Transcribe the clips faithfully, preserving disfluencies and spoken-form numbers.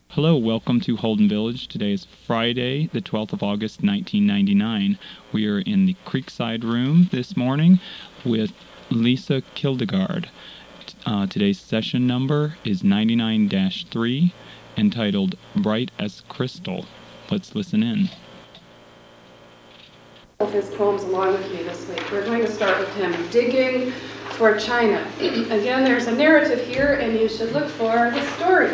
Hello, welcome to Holden Village. Today is Friday, the twelfth of August, nineteen ninety-nine. We are in the Creekside Room this morning with Lisa Kildegard. Uh, today's session number is ninety-nine dash three, entitled Bright as Crystal. Let's listen in. Of his poems along with me this week. We're going to start with him, Digging for China. Again, there's a narrative here, and you should look for the story.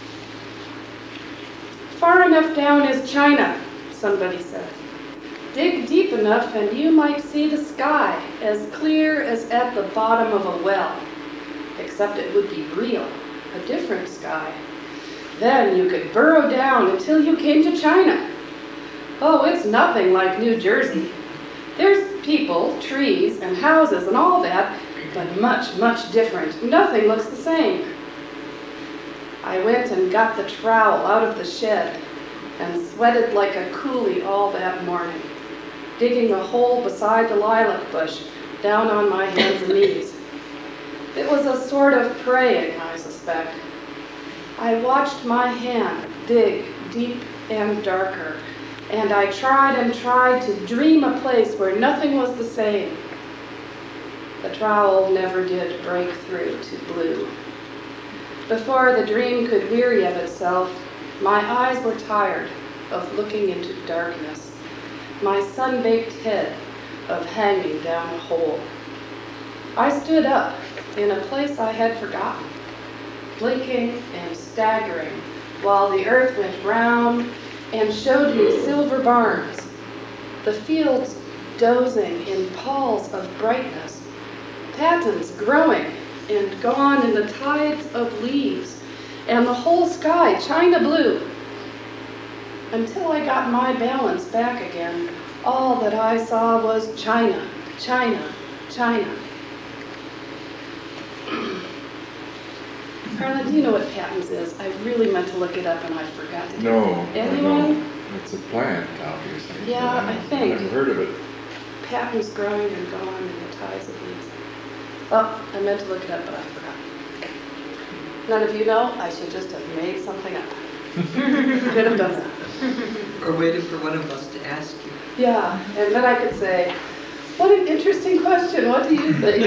Far enough down is China, somebody said. Dig deep enough and you might see the sky as clear as at the bottom of a well, except it would be real, a different sky. Then you could burrow down until you came to China. Oh, it's nothing like New Jersey. There's people, trees, and houses and all that, but much, much different. Nothing looks the same. I went and got the trowel out of the shed and sweated like a coolie all that morning, digging a hole beside the lilac bush down on my hands and knees. It was a sort of praying, I suspect. I watched my hand dig deep and darker, and I tried and tried to dream a place where nothing was the same. The trowel never did break through to blue. Before the dream could weary of itself, my eyes were tired of looking into darkness, my sun-baked head of hanging down a hole. I stood up in a place I had forgotten, blinking and staggering while the earth went round and showed me silver barns, the fields dozing in palls of brightness, patens growing and gone in the tides of leaves, and the whole sky china blue. Until I got my balance back again, all that I saw was China, China, China. Carla, do you know what patens is? I really meant to look it up and I forgot to do No, it. I Anyone? don't. It's a plant, obviously. Yeah, but I think. I've never heard of it. Patens growing and gone in the tides of leaves. Oh, I meant to look it up, but I forgot. None of you know? I should just have made something up. Could have done that. Or waited for one of us to ask you. Yeah, and then I could say, what an interesting question. What do you think?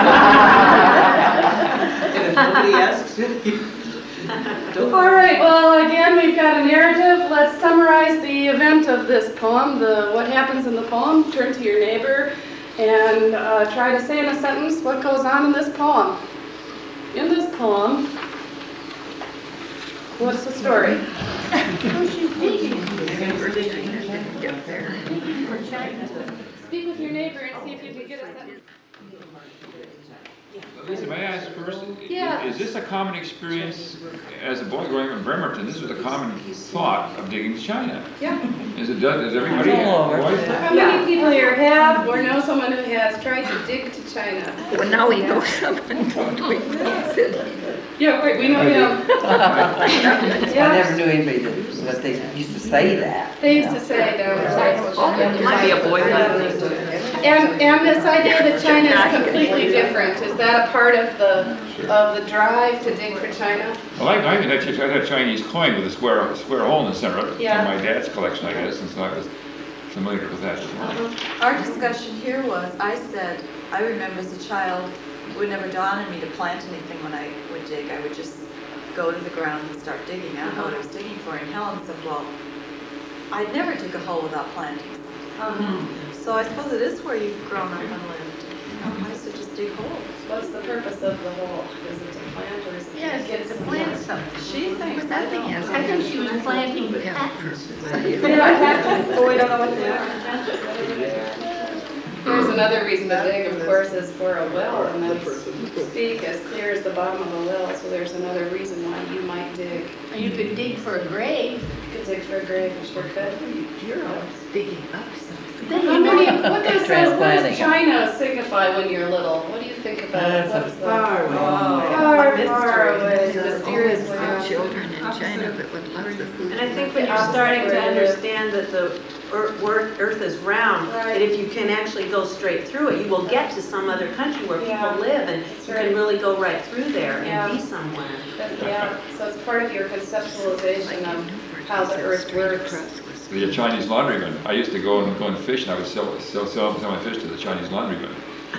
And if nobody asks you, don't. All right, well, again, we've got a narrative. Let's summarize the event of this poem, the what happens in the poem. Turn to your neighbor and uh, try to say in a sentence what goes on in this poem. In this poem, what's the story? Speak with your neighbor and see if you can get a sentence. Lisa, may I ask first, Yeah. is this a common experience as a boy growing up in Bremerton? This was a common thought of digging China. Yeah. Is it done, does everybody all over. boys? How many people here have or know someone who has tried to dig to China? Well, now we know someone, don't we? Yeah, great, we know him. I Yeah. never knew anybody that, that they used to say that. They used to say that. It might be a boy. And, and this idea that China is completely different, is that a part of the, of the drive to dig for China? Well, I, I had a I had a Chinese coin with a square, square hole in the center of it, Yeah. from my dad's collection, I guess, and so I was familiar with that as well. Our discussion here was, I said, I remember as a child, it would never dawn on me to plant anything when I would dig. I would just go to the ground and start digging. I don't know what I was digging for. And Helen said, well, I'd never dig a hole without planting. Um, So I suppose it is where you've grown up and lived. You know, I used to just dig holes. What's the purpose of the hole? Is it to plant or is it to Yes, get it's a some plant more? something. She thinks, I Nothing don't else. know. I think she was planting peppers. Oh, we don't know what they are. Here's another reason to dig, of course, is for a well, and then speak as clear as the bottom of a well, so there's another reason why you might dig. You could dig for a grave. You could dig for a grave, you sure could. You're digging up something. How many, what does, what Transplanting. does China signify when you're little? What do you think about it. That's What's a the far way. far, Mystery. far away, Yeah. mysterious Always land. the children in China that would love the food. And I think when you're starting to understand that the ear- wor- earth is round, Right. that if you can actually go straight through it, you will get to some other country where Yeah. people live, and That's you right. can really go right through there Yeah. and be somewhere. That- Yeah, so it's part of your conceptualization of how the earth works. The Chinese laundryman, I used to go and go and fish, and I would sell, sell, sell sell my fish to the Chinese laundryman.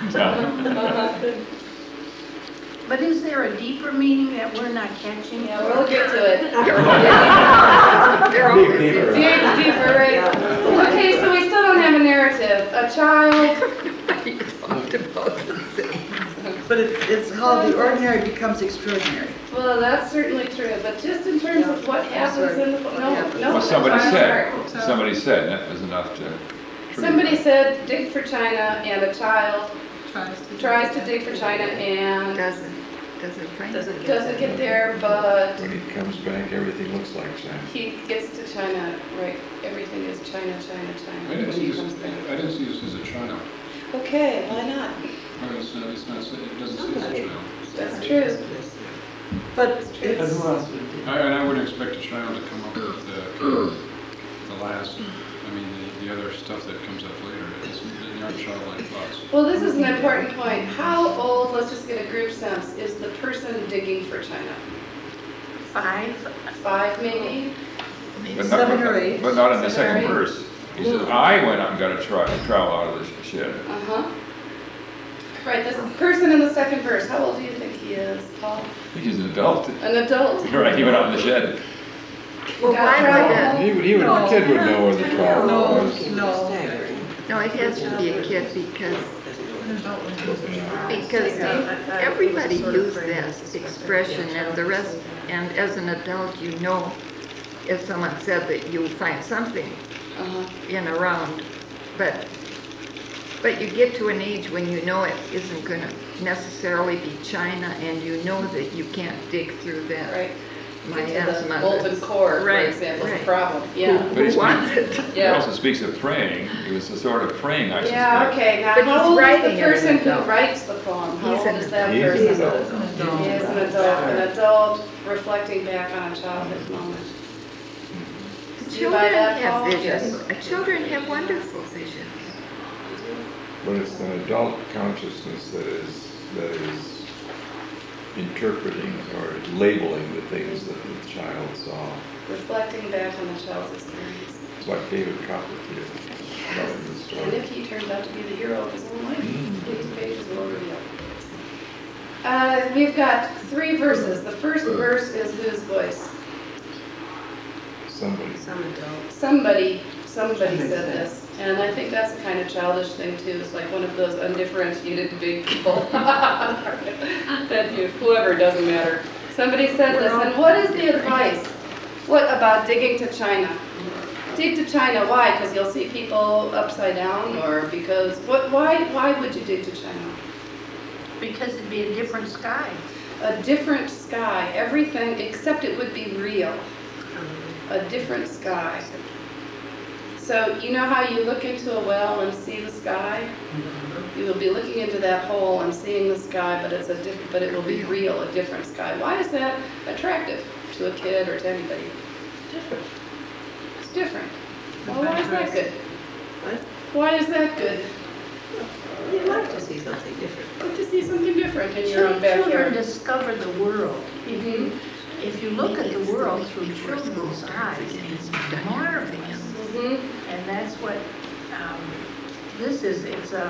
But is there a deeper meaning that we're not catching? Yeah, we'll get to it. There always Dig deeper. is. Dig deeper, right? Okay, so we still don't have a narrative. A child, Everybody talked about the same. But it's, it's how the ordinary becomes extraordinary. well, that's certainly true, but just in terms of what happens in the, no, no. Well, somebody I'm said, sorry. somebody said, that was enough to. Somebody said dig for China, and a child tries to dig for China and Doesn't, doesn't find it. Doesn't get doesn't get there, but When he comes back, everything looks like China. he gets to China, right? Everything is China, China, I China didn't when see he this, comes back. I didn't see this as a China. Okay, why not? Well, it's not, it's not, it doesn't say it's a China. That's true. But It's it's, I- And I wouldn't expect a China to come up with the, the last, I mean, the, the other stuff that comes up later. It's, they aren't childlike thoughts. Well, this is an important point. How old, let's just get a group sense, is the person digging for China? Five? Five, maybe? But not- Seven or eight. But not in the Seven or second eight. verse. He says, I went out and got a tri- trowel out of the shed. Uh-huh. Right, this person in the second verse, how old do you think he is, Paul? I think he's an adult. An adult? Right, he went out in the shed. Well, Got why would trouble? it? He would, he would, the kid would know where the trowel no, was. no. No, it has to be a kid because, because everybody used that expression and the rest, and as an adult, you know, if someone said that you find something Uh-huh. in a round, but, but you get to an age when you know it isn't gonna necessarily be China, and you know that you can't dig through that. Right. Miasma. The molten core, for Right, example, is a right. problem, yeah. But he Who wants it? speaks, he Yeah. also speaks of praying. It was a sort of praying, I suspect. Yeah, okay, now But how he's old is writing the it as person an who adult. writes the poem? How He's old an is that He's an person? adult. He is an adult, an adult reflecting back on a childhood moment. Do you buy Children that, have Paul? visions. Uh, Children have wonderful visions. But it's an adult consciousness that is, that is interpreting or labeling the things that the child saw. Reflecting back on the child's experience. It's what David Copperfield wrote in the And story. if he turns out to be the hero of his own life, these pages will reveal. Uh, we've got three verses. The first verse is whose voice? Somebody. Some adult. Somebody, somebody said this. And I think that's a kind of childish thing too. It's like one of those undifferentiated big people. That you, whoever, doesn't matter. Somebody said this, and what is the advice? What about digging to China? Dig to China, why? Because you'll see people upside down, or because, what, why, why would you dig to China? Because it'd be a different sky. A different sky, everything, except it would be real. A different sky. So you know how you look into a well and see the sky? You will be looking into that hole and seeing the sky, but it's a diff- but it will be real, a different sky. Why is that attractive to a kid or to anybody? Different. It's different. Well, why is that good? What? Why is that good? You'd like to see something different. Like to see something different in your own Children backyard. discover the world. Mhm. If you look at the world through children's eyes, it's marvelous. Mhm. And that's what um, this is. It's a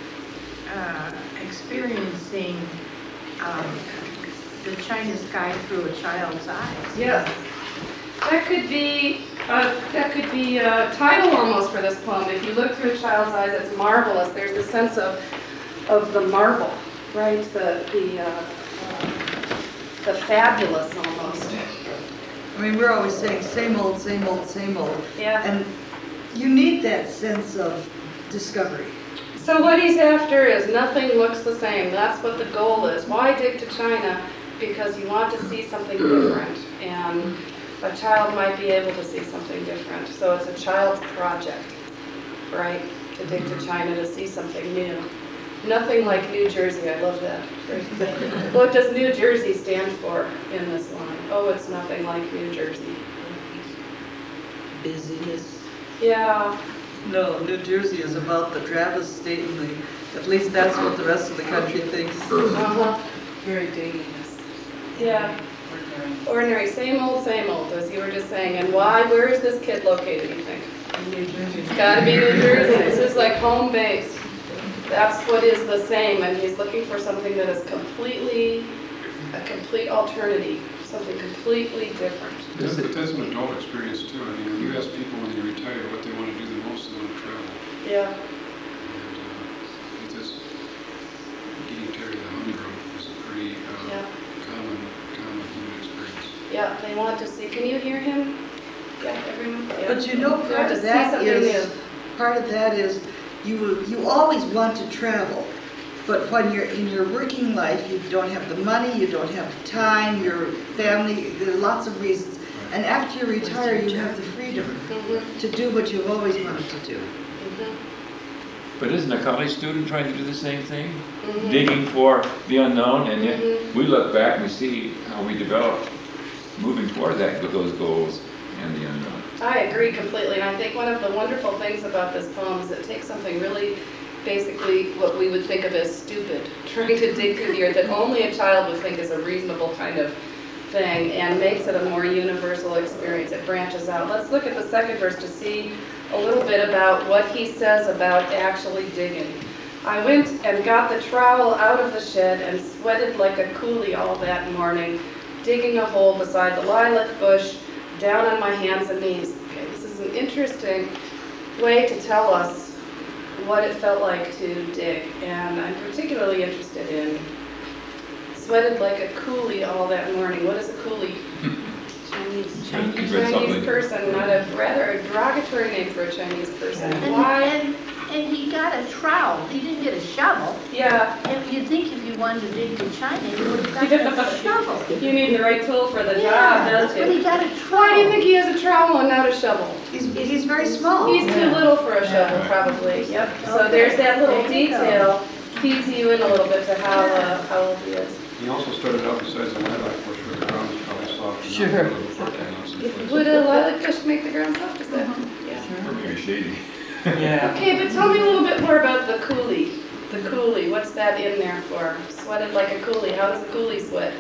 uh, experiencing um, the China sky through a child's eyes. Yes. That could be, uh, that could be a title almost for this poem. If you look through a child's eyes, it's marvelous. There's the sense of, of the marvel, right? The, the, uh, uh, the fabulous almost. I mean, we're always saying same old, same old, same old. Yeah. And you need that sense of discovery. So what he's after is nothing looks the same. That's what the goal is. Why dig to China? Because you want to see something different. And a child might be able to see something different. So it's a child's project, right? To dig to China to see something new. Nothing like New Jersey, I love that. What does New Jersey stand for in this line? Oh, it's nothing like New Jersey. Busyness. Yeah, No, New Jersey is about the Travis state, and the, at least that's what the rest of the country thinks. uh-huh, Very dangerous. yeah. Ordinary, same old, same old, as you were just saying. And why, where is this kid located, you think? New Jersey. It's gotta be New Jersey. This is like home base. That's what is the same, and he's looking for something that is completely, a complete alternative, something completely different. That's, but that's an adult experience too. I mean, when you ask people when they retire what they want to do the most, they want to travel. Yeah, And uh, it is, getting tired of the humdrum is a pretty uh, yeah, common, common human experience. yeah, they want to see, can you hear him? Yeah, everyone? Yeah. But you know, They want part to of see that something is, new. part of that is, you, you always want to travel. But when you're in your working life, you don't have the money, you don't have the time, your family, there are lots of reasons. And after you retire, you have the freedom Mhm, to do what you've always wanted to do. mhm, But isn't a college student trying to do the same thing? mhm. Digging for the unknown, and yet Mhm. we look back and we see how we developed moving toward that, with those goals and the unknown. I agree completely, and I think one of the wonderful things about this poem is it takes something really, basically what we would think of as stupid, trying to dig through the earth that only a child would think is a reasonable kind of thing, and makes it a more universal experience. It branches out. Let's look at the second verse to see a little bit about what he says about actually digging. I went and got the trowel out of the shed and sweated like a coolie all that morning, digging a hole beside the lilac bush, down on my hands and knees. Okay, this is an interesting way to tell us what it felt like to dig, and I'm particularly interested in sweated like a coolie all that morning. What is a coolie? Chinese, You've Chinese. read something. Chinese person, not a rather a derogatory name for a Chinese person. And, Why? and, and he got a trowel, he didn't get a shovel. Yeah, If you'd think if you wanted to dig to China, you would have gotten a shovel. you need the right tool for the job, Yeah, don't that's what he you? got a Why do you trowel. think he has a trowel and not a shovel? He's, he's very small. He's too little for a shovel, probably. Yep. So there's that little There you go. detail, keys you in a little bit to how uh, how old he is. He also started out besides the lilac bush where the ground was probably soft. and Sure. not a little fourteen ounce in place. Would a lilac bush make the ground soft? Is that? Yeah. Or maybe shady. Yeah. Okay, but tell me a little bit more about the coolie. The coolie, what's that in there for? Sweated like a coolie. How does a coolie sweat?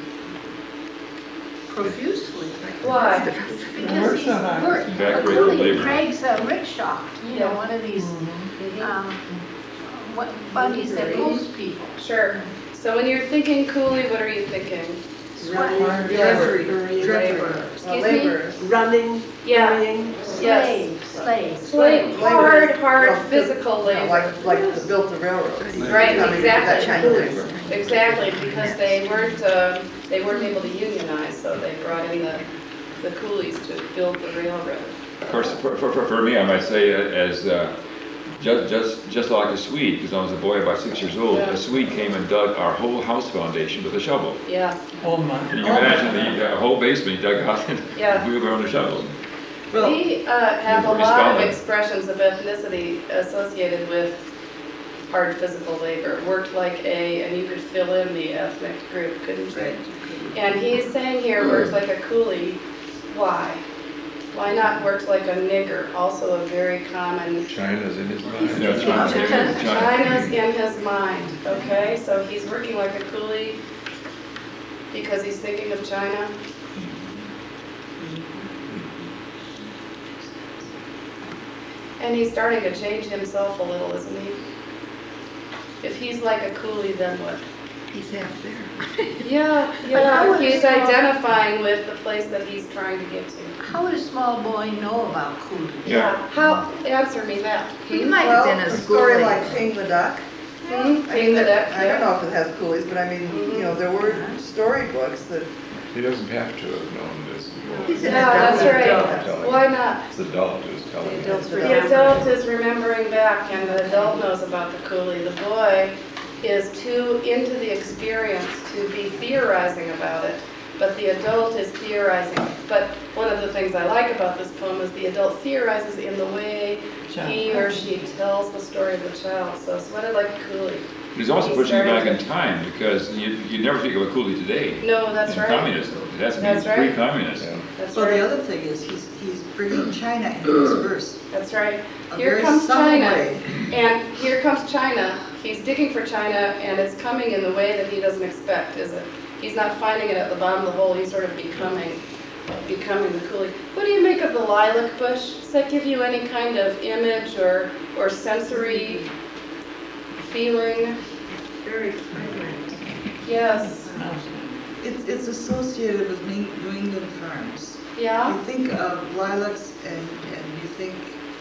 Profusely. Why? Because he's work, a Back rate of coolie labor. drags a rickshaw, you know, Yeah. one of these, Mhm. um, what, buggies that pulls people. Sure. So when you're thinking coolie, what are you thinking? Sweat. Drudgery. Drudgery. Drudgery. Excuse me? Running, Yeah. carrying. Yes. Slave, slave. Slave, hard, hard physical labor. Like, like the built the railroads. Right, I mean, that exactly. Chinese labor. Exactly, because they weren't, um, they weren't able to unionize, so they brought in the, the coolies to build the railroad. Of course, for, for, for me, I might say uh, as uh, just, just, just like a Swede, because I was a boy about six years old, Yeah. a Swede came and dug our whole house foundation with a shovel. Yeah, Oh, my. And you can imagine the uh, whole basement he dug out and Yeah. we were on a shovel. Well, we uh, have a Pretty lot of solid. expressions of ethnicity associated with hard physical labor. Worked like a, and you could fill in the ethnic group, couldn't you? And he's saying here, works like a coolie. Why? Why not works like a nigger? Also a very common. China's in his mind. That's right. China. China's in his mind, okay? So he's working like a coolie because he's thinking of China. And he's starting to change himself a little, isn't he? If he's like a coolie, then what? he's half there. Yeah, how yeah, would he's a- identifying with the place that he's trying to get to. How would a small boy know about coolie? Yeah. How, answer me that. He Hmm? might have been a story schoolie. like Ping the Duck. Hmm? I mean, Being the that- deck, I don't yeah. know if it has coolies, but I mean, you know, there were storybooks that, He doesn't have to have known this. He's Yeah, an that's adult. right. Why not? It's the adult who's telling The him. adult's The adult is remembering back, and the adult knows about the coolie. The boy is too into the experience to be theorizing about it, but the adult is theorizing. But one of the things I like about this poem is the adult theorizes in the way he or she tells the story of the child. So sweated like a coolie. But he's also He pushing you back started- in time, because you, you never think of a coolie today. No, that's in right. communism. It has to be That's right. pre-communist. Yeah. That's Well, right. the other thing is, he's, he's bringing China into his verse. That's right. A Here very comes subtle China, way. and here comes China. He's digging for China, and it's coming in the way that he doesn't expect, is it? He's not finding it at the bottom of the hole. He's sort of becoming, becoming the coolie. What do you make of the lilac bush? Does that give you any kind of image or or sensory feeling? Very fragrant. Yes. It's, it's associated with New New England farms. Yeah. You think of lilacs and, and you think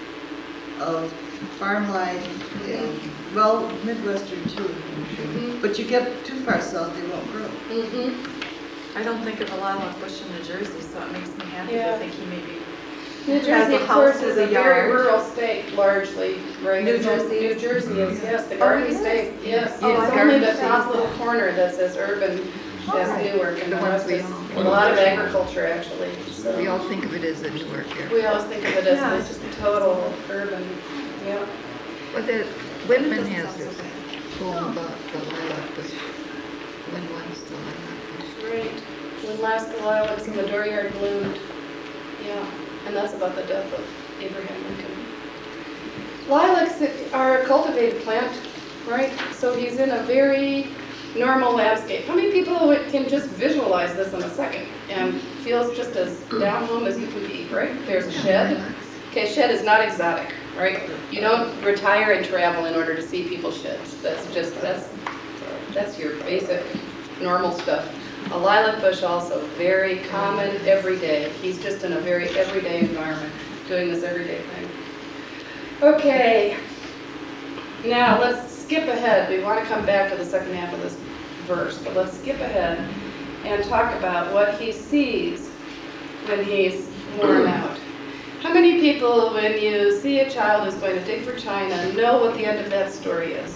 of farmland, and, well, Midwestern too. Mhm. But you get too far south, they won't grow. Mhm. I don't think of a lilac bush in New Jersey, so it makes me happy Yeah. to think he maybe New Has Jersey, a of course, house is with a a very yard. rural state, largely, right? New It's all- Jersey New is? Jersey is, yes, the Oh, Garden it is? State, yes. Oh, It's I only heard the it top says little that. corner that says urban, that's right. Newark, and the The ones rest we is own. a lot of agriculture, actually. So We all think of it as a Newark area. we always think of it as Yeah. this just total urban, yeah. Well, the Whitman doesn't has sound so this bad. poem about the lilac bush. When once the lilac bush. Right. When last the lilacs in the dooryard bloomed. Yeah, and that's about the death of Abraham Lincoln. Lilacs are a cultivated plant, right? So he's in a very normal landscape. How many people can just visualize this in a second and feels just as down home as you can be, right? There's a shed. Okay, shed is not exotic, right? You don't retire and travel in order to see people's sheds. That's just, that's, that's your basic normal stuff. A lilac bush also, very common, everyday. He's just in a very everyday environment, doing this everyday thing. Okay, now let's skip ahead. We want to come back to the second half of this verse, but let's skip ahead and talk about what he sees when he's worn out. How many people, when you see a child who's going to dig for China, know what the end of that story is?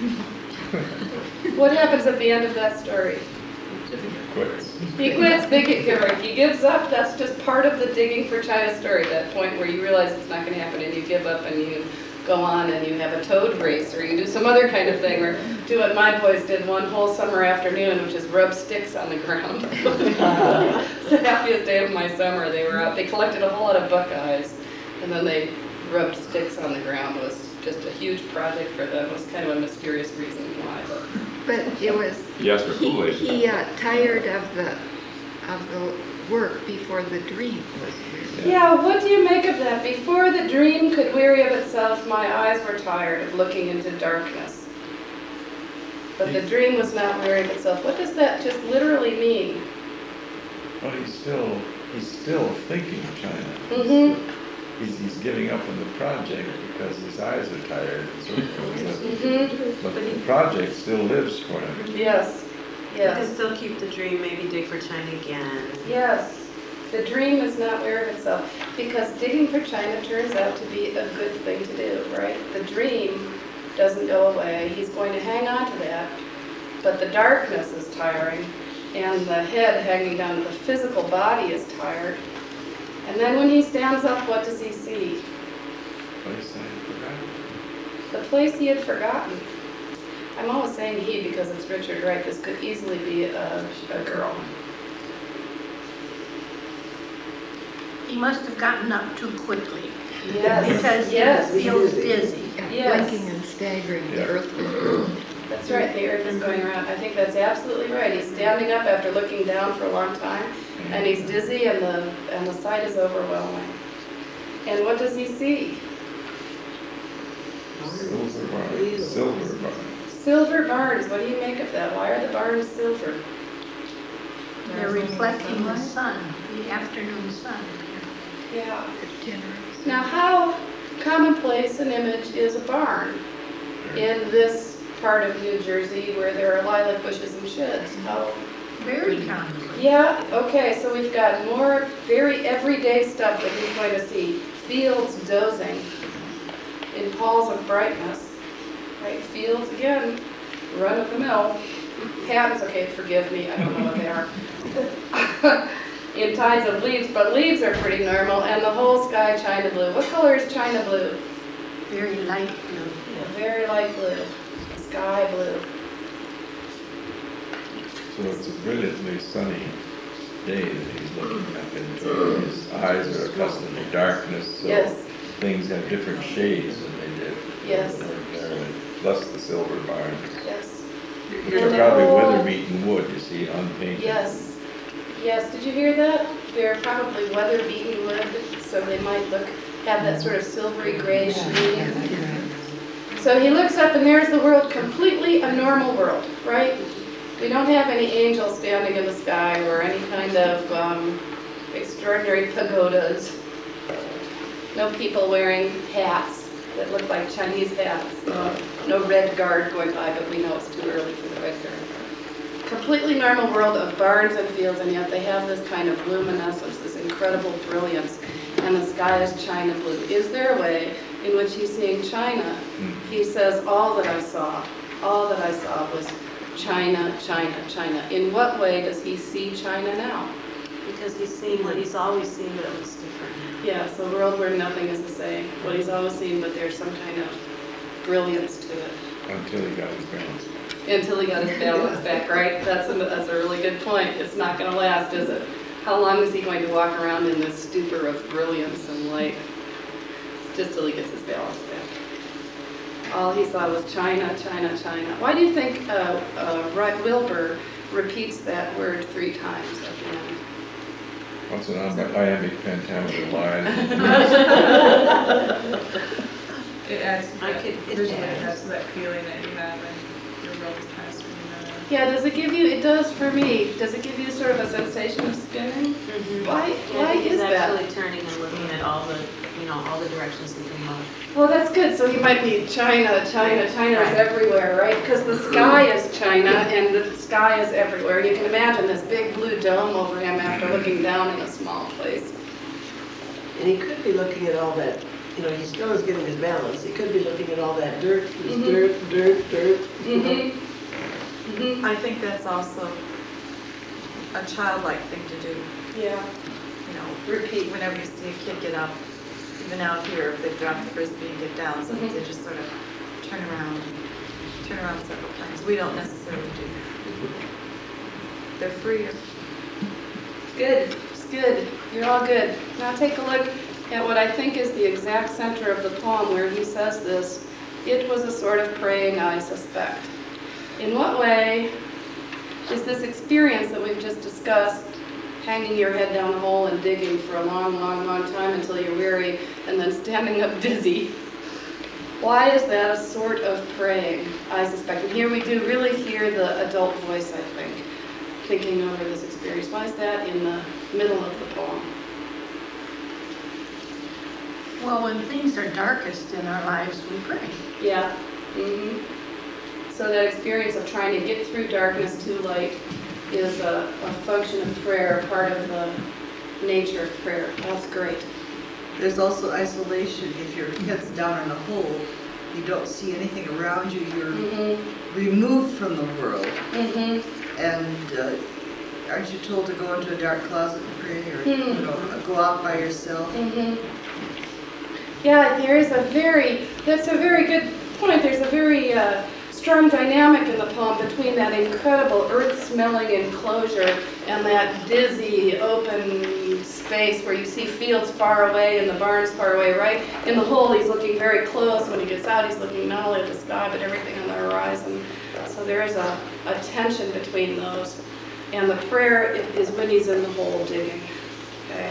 What happens at the end of that story? Quits. He quits digging, he gives up. That's just part of the digging for China story, that point where you realize it's not going to happen and you give up and you go on and you have a toad race, or you do some other kind of thing, or do what my boys did one whole summer afternoon, which is rub sticks on the ground. It's the happiest day of my summer. They were out, they collected a whole lot of buckeyes, and then they rubbed sticks on the ground. It was just a huge project for them. It was kind of a mysterious reason why. But it was, He asked for he, Kool-Aid. he uh, tired of the, of the work before the dream was really. Yeah, what do you make of that? Before the dream could weary of itself, my eyes were tired of looking into darkness. But the dream was not weary of itself. What does that just literally mean? Well, he's still, he's still thinking of China. He's Mhm. still- He's, he's giving up on the project because his eyes are tired and so forth. Mm-hmm. But the project still lives for him. Yes, You can yes, still keep the dream, maybe dig for China again. yes. The dream is not weary of itself, because digging for China turns out to be a good thing to do, right? The dream doesn't go away. He's going to hang on to that, but the darkness is tiring, and the head hanging down to the physical body is tired. And then when he stands up, what does he see? Place I forgot. The place he had forgotten. I'm always saying he because it's Richard Wright. This could easily be a, a girl. He must have gotten up too quickly Yes, because he yes, feels dizzy. Yeah, Yes. blinking and staggering, Yeah. the earth was that's right. The earth is going around. I think that's absolutely right. He's standing up after looking down for a long time, and he's dizzy, and the and the sight is overwhelming. And what does he see? Silver barn, silver barn. Silver barns. What do you make of that? Why are the barns silver? They're reflecting the sun, the afternoon sun. Yeah. generous. Now, how commonplace an image is a barn in this part of New Jersey where there are lilac bushes and sheds? How? Very common. Yeah, okay, so we've got more very everyday stuff that he's going to see. Fields dozing in palls of brightness, right? Fields, again, run of the mill. Patents, okay, forgive me, I don't know what they are. In tides of leaves, but leaves are pretty normal, and the whole sky china blue. What color is china blue? Very light blue. Yeah, very light blue, sky blue. So it's a brilliantly sunny day that he's looking up into. His eyes are accustomed to darkness, so Yes. things have different shades than they did. Yes. when they were there, and plus the silver barns, Yes. which And are the probably whole- weather-beaten wood, you see, unpainted. Yes. Yes, did you hear that? They're probably weather-beaten wood, so they might look, have that sort of silvery gray sheen. So he looks up and there's the world, completely a normal world, right? We don't have any angels standing in the sky or any kind of um, extraordinary pagodas. No people wearing hats that look like Chinese hats. No, no red guard going by, but we know it's too early for the red guard. Completely normal world of barns and fields, and yet they have this kind of luminescence, this incredible brilliance, and the sky is china blue. Is there a way in which he's seeing China? He says, all that I saw, all that I saw was China, China, China. In what way does he see China now? Because he's seeing what he's always seen, but it looks different. Yes, a world where nothing is the same. What he's always seen, but there's some kind of brilliance to it. Until he got his balance. Until he got his balance back, right? That's a, that's a really good point. It's not going to last, is it? How long is he going to walk around in this stupor of brilliance and light? Just till he gets his balance back. All he saw was China, China, China. Why do you think uh, uh, Ri- Wilbur repeats that word three times at the end? What's an iambic pentameter line? It adds to I that, could- it visually, it adds. adds to that feeling that you have and your world is kind of spinning around. Yeah, does it give you, it does for me, does it give you sort of a sensation of spinning? Mhm. Why, Yeah, why he's is that? actually turning and looking at all the, you know, all the directions he can look. Well, that's good. So he might be China, China, China is Right. everywhere, right? Because the sky is China and the sky is everywhere. You can imagine this big blue dome over him after looking down in a small place. And he could be looking at all that, you know, he still is getting his balance. He could be looking at all that dirt, this Mhm. dirt, dirt, dirt. you know. Mm-hmm. Mm-hmm. I think that's also a childlike thing to do, Yeah. you know. Repeat. Whenever you see a kid get up, even out here, if they drop the frisbee and get down, so Mhm. they just sort of turn around, turn around several times. We don't necessarily do that. They're freer. Good. It's good. You're all good. Now take a look at what I think is the exact center of the poem where he says this. It was a sort of praying, I suspect. In what way is this experience that we've just discussed, hanging your head down a hole and digging for a long, long, long time until you're weary, and then standing up dizzy, why is that a sort of praying, I suspect? And here we do really hear the adult voice, I think, thinking over this experience. Why is that in the middle of the poem? Well, when things are darkest in our lives, we pray. Yeah. hmm So that experience of trying to get through darkness to light is a, a function of prayer, part of the nature of prayer. That's great. There's also isolation. If your head's down in a hole, you don't see anything around you. You're Mm-hmm. removed from the world. Mm-hmm. And uh, aren't you told to go into a dark closet and pray, or Hmm. you know, go out by yourself? Mm-hmm. Yeah, there is a very, that's a very good point. There's a very uh, strong dynamic in the poem between that incredible earth-smelling enclosure and that dizzy open space where you see fields far away and the barns far away, right? In the hole, he's looking very close. When he gets out, he's looking not only at the sky, but everything on the horizon. So there is a, a tension between those. And the prayer is when he's in the hole digging. Okay.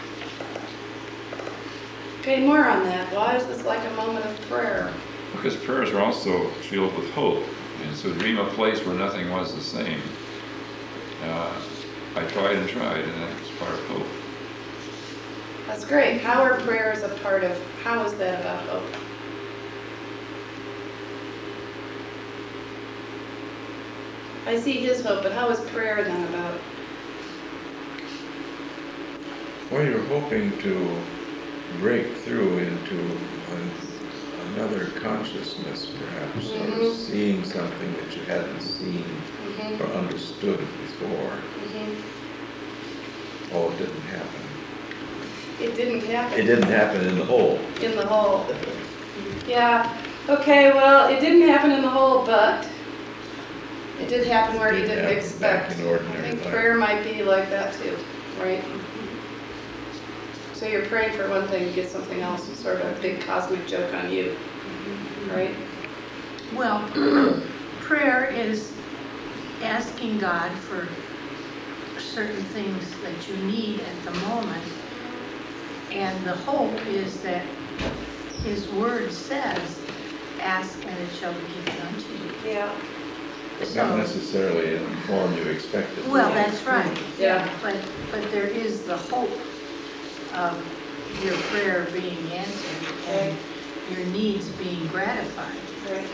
Okay, more on that. Why is this like a moment of prayer? Because prayers are also filled with hope. And so dream a place where nothing was the same. Uh, I tried and tried, and that's part of hope. That's great. How are prayers a part of, how is that about hope? I see his hope, but how is prayer then about? Well, you're hoping to break through into an, another consciousness, perhaps, or Mhm. seeing something that you hadn't seen Mhm. or understood before. Mhm. Oh, it didn't happen. It didn't happen. It didn't happen in the hole. In the hole. Yeah, okay, well, it didn't happen in the hole, but it did happen where you didn't Back- expect. back in I ordinary think life. prayer might be like that too, right? So you're praying for one thing, you get something else, sort of a big cosmic joke on you, right? Well, prayer is asking God for certain things that you need at the moment. And the hope is that His Word says, ask and it shall be given unto you. Yeah. But So- not necessarily in the form you expected. Well, that's right. Yeah. But, but there is the hope of your prayer being answered and your needs being gratified. Right.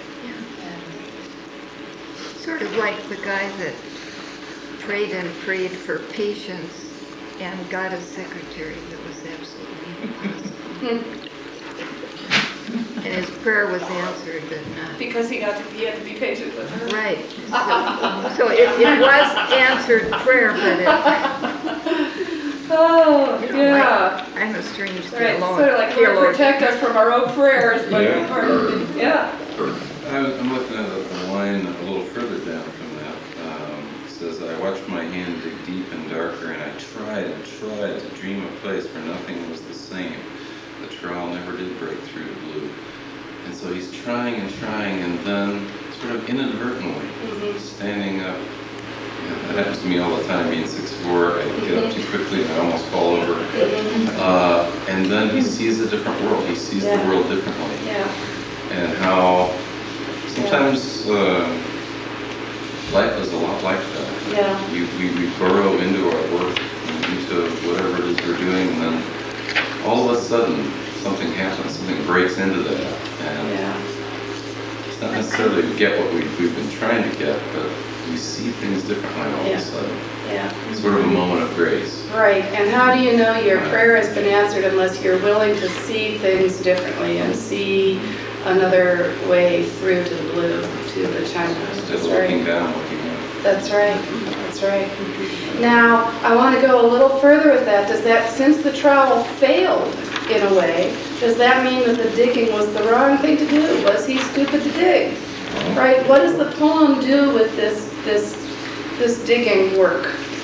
And Sort of like the guy that prayed and prayed for patience and got a secretary that was absolutely impossible. And his prayer was answered, but not. Because he got to, he had to be patient with her. Right. So, so it, it was answered prayer, but it, Oh, you know, yeah. like, I'm a strange Right, theologian. sort of like Lord protect us from our own prayers, but Yeah. part of it, yeah. I was- I'm looking at the line a little further down from that. Um, It says, I watched my hand dig deep and darker, and I tried and tried to dream a place where nothing was the same. The trowel never did break through the blue. And so he's trying and trying, and then sort of inadvertently, standing up. You know, that happens to me all the time, being six foot four, I get up too quickly and I almost fall over. Uh, and then he sees a different world. He sees Yeah. the world differently. Yeah. And how sometimes uh, life is a lot like that. Yeah. We, we, we burrow into our work, and into whatever it is we're doing, and then all of a sudden something happens, something breaks into that. And Yeah. it's not necessarily to get what we, we've been trying to get, but we see things differently all Yeah. of a sudden. Yeah. It's sort of a moment of grace. Right, and how do you know your prayer has been answered unless you're willing to see things differently and see another way through to the blue, to the China? Instead That's of looking right. down, looking up. That's right, that's right. Now, I want to go a little further with that. Does that, since the trowel failed in a way, does that mean that the digging was the wrong thing to do? Was he stupid to dig? Right, what does the poem do with this, this, this digging work?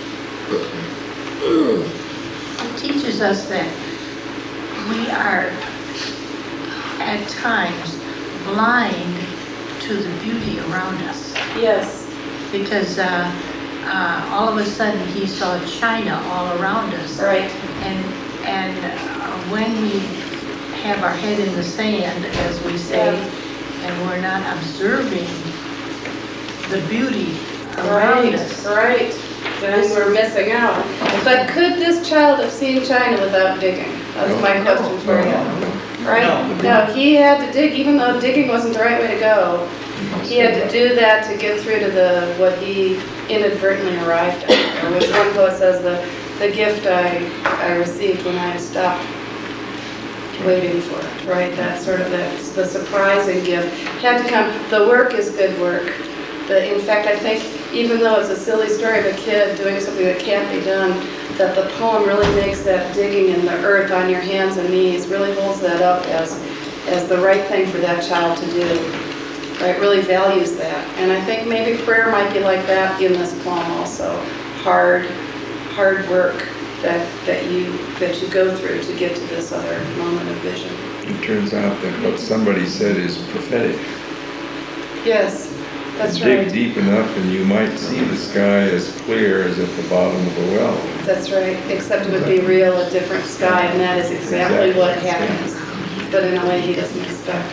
it teaches us that we are at times blind to the beauty around us. Yes. Because uh, uh, all of a sudden he saw China all around us. Right. And, and uh, when we have our head in the sand, as we say, Yeah. and we're not observing the beauty around Right, us. right. Then we're missing out. But could this child have seen China without digging? That's my question for you. Right? No, he had to dig, even though digging wasn't the right way to go. He had to do that to get through to the, what he inadvertently arrived at. Or as one poet says, the, the gift I, I received when I stopped waiting for it, right? That sort of, the, the surprising gift had to come. The work is good work. The, in fact, I think even though it's a silly story of a kid doing something that can't be done, that the poem really makes that digging in the earth on your hands and knees, really holds that up as, as the right thing for that child to do, right? Really values that. And I think maybe prayer might be like that in this poem also. Hard, hard work that, that you, that you go through to get to this other moment of vision. It turns out that what somebody said is prophetic. Yes. That's Dig right. deep enough and you might see the sky as clear as at the bottom of a well. That's right, except it would be real, a different sky, and that is exactly what happens, but in a way he doesn't expect.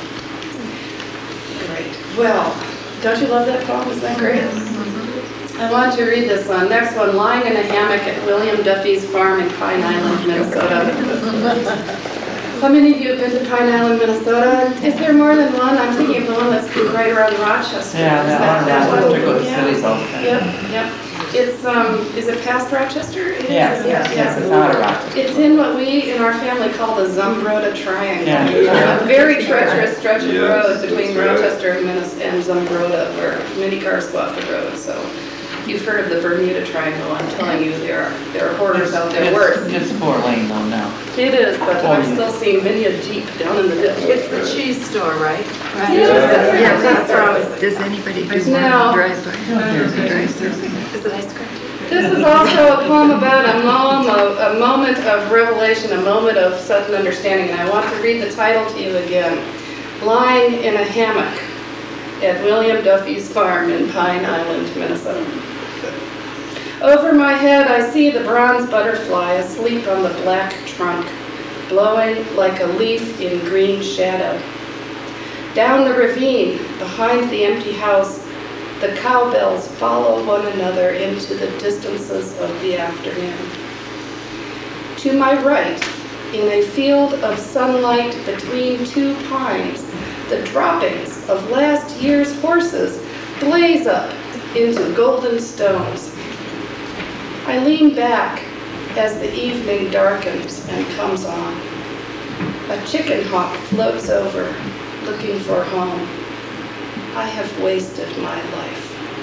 Great. Well, don't you love that poem? Isn't that great? I want to read this one. Next one, lying in a hammock at William Duffy's farm in Pine Island, Minnesota. How many of you have been to Pine Island, Minnesota? Is there more than one? I'm thinking of the one that's right around Rochester. Yeah, Is that that one, Rochester, go to Yeah. cities all the time. Yep, yep. It's, um, is it past Rochester? It is, Yes, isn't it? yes, yes, it's out of Rochester. It's in what we, in our family, call the Zumbrota Triangle. Yeah. It's a very treacherous stretch of Yes, road between that's right. Rochester and Minnes- and Zumbrota, where many cars go off the road, so. You've heard of the Bermuda Triangle, I'm telling you, there are, there are horrors out there It's- worse. It's four lane though now. It is, but I'm still seeing many a Jeep down in the ditch. It's the cheese store, right? Right. Yeah. Yeah, That's wrong. does anybody do Now- one drive by? Drive through? Is it ice cream? This is also a poem about a, mom, a, a moment of revelation, a moment of sudden understanding, and I want to read the title to you again. Lying in a Hammock at William Duffy's farm in Pine Island, Minnesota. Over my head I see the bronze butterfly asleep on the black trunk, blowing like a leaf in green shadow. Down the ravine, behind the empty house, the cowbells follow one another into the distances of the afternoon. To my right, in a field of sunlight between two pines, the droppings of last year's horses blaze up into golden stones. I lean back as the evening darkens and comes on. A chicken hawk floats over, looking for home. I have wasted my life.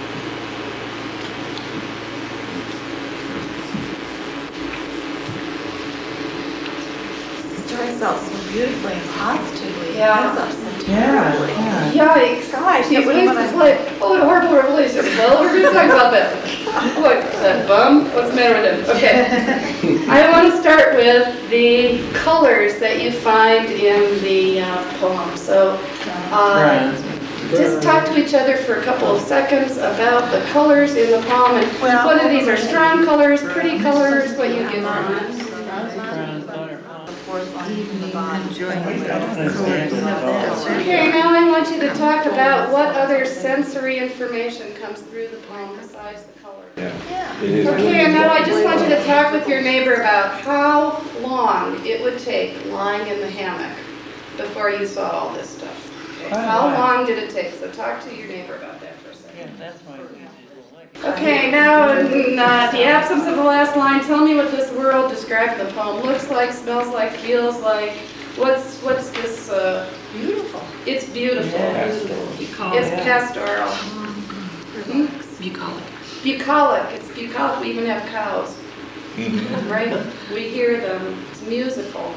Starts out so beautifully and positively. Yeah. Ends up so Yeah, terribly. yeah. Yikes. Gosh, He that would've wastes been his a- life. Oh, what a horrible revelation. Well, we're going to talk about that. What, that bum? What's the matter with him? Okay. I want to start with the colors that you find in the uh, poem. So, uh, just talk to each other for a couple of seconds about the colors in the poem and Well- whether these are strong colors, pretty colors, what you get from it. The fourth line from the bottom. Okay, now I want you to talk about what other sensory information comes through the poem besides the color. Yeah. It is Okay, really and now I lovely. just want you to talk with your neighbor about how long it would take lying in the hammock before you saw all this stuff. Okay, how long did it take? So talk to your neighbor about that for a second. That's my Okay, now in uh, the absence of the last line, tell me what this world described in the poem looks like, smells like, feels like. What's what's this? Uh, Beautiful. it's beautiful. Bucolic. It's pastoral. Hmm? Bucolic. Bucolic. It's bucolic. We even have cows, Mhm. right? We hear them. It's musical.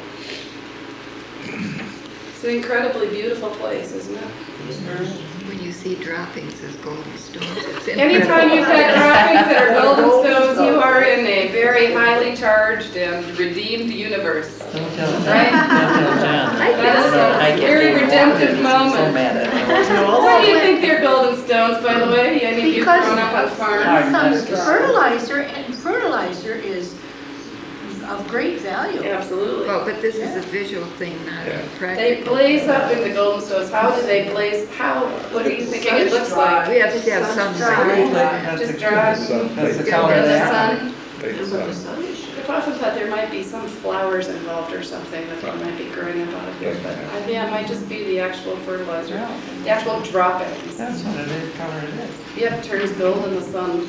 It's an incredibly beautiful place, isn't it? When you see droppings as golden stones, it's Anytime incredible. you've got droppings that are golden stones, you are in a very highly charged and redeemed universe. Don't tell Jen. Right? Don't tell Jen. That is I a get very being redemptive wanted. I'm so moment. mad at her. Why do you think they're golden stones, by the way? Any of you Because grown up on farms? some fertilizer, and fertilizer is of great value. Absolutely. Well, but this is a visual thing, not Yeah. a They practical. blaze up in the golden stones. How do they blaze? How? What are you thinking it looks like? We have to have some Dry. That's Just the- dry. Sun, That's the late color In of the that. sun. late sun. I've often thought there might be some flowers involved or something that they might be growing up out of here, but I think it might just be the actual fertilizer, the actual droppings. That's what it is, color it is. Yep, turns gold in the sun.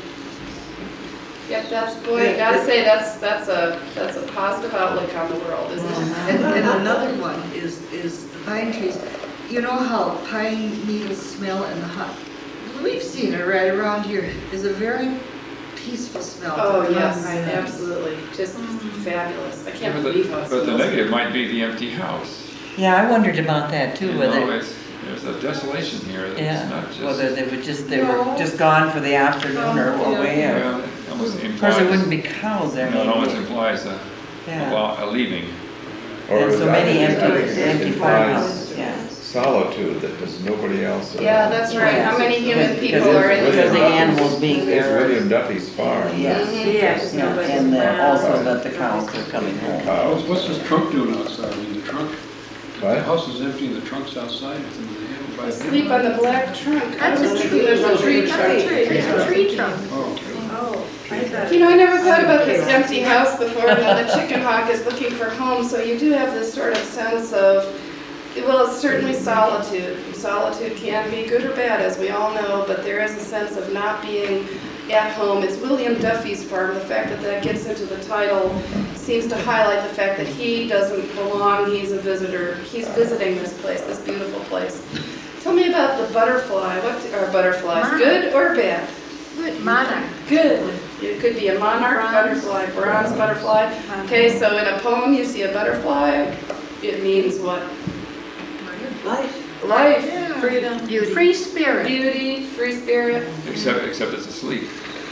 Yep, that's, boy, I gotta say, that's, that's a, that's a positive outlook on the world, isn't it? And, and another one is, is the pine trees. You know how pine needles smell in the hot, we've seen it right around here. There's a very peaceful smell. to Oh, the yes, pine needles. absolutely, just fabulous. I Yeah, can't but believe how the, it but the smells. negative might be the empty house. Yeah, I wondered about that You too, know, whether, it's, there's a desolation here that's yeah, not just. whether they were just, they were just gone for the afternoon or what way. or- Well, it almost Of course, implies. there wouldn't be cows there. No, it almost maybe. implies a, a Yeah. lo- a leaving. Or And so I many think it- I empty, think it empty implies farmhouses, yeah. Solitude that there's nobody else. around. Yeah, that's right. How many human people are in Because the here? animals being It's there. William Duffy's farm. Yes, Mhm. yeah, and then also that the cows are coming home. Cows. What's, what's this trunk doing outside? I mean, the trunk, the What? house is empty and the trunk's outside. It's in the hill by the Sleep on the black trunk. That's I a was tree. thinking there's a tree That's trunk. a tree, it's a tree trunk. Oh, Oh, I thought. You know, I never thought about this empty house before. Now the chicken hawk is looking for home, so you do have this sort of sense of, well, it's certainly solitude. Solitude can be good or bad, as we all know, but there is a sense of not being at home. It's William Duffy's farm. The fact that that gets into the title seems to highlight the fact that he doesn't belong. He's a visitor. He's visiting this place, this beautiful place. Tell me about the butterfly. What are butterflies? Monarch. Good or bad? Monarch. Good. It could be a monarch butterfly, bronze butterfly. Okay, so in a poem you see a butterfly, it means what? Life. Life, freedom, Beauty. Free spirit. beauty, free spirit. Except, except it's asleep.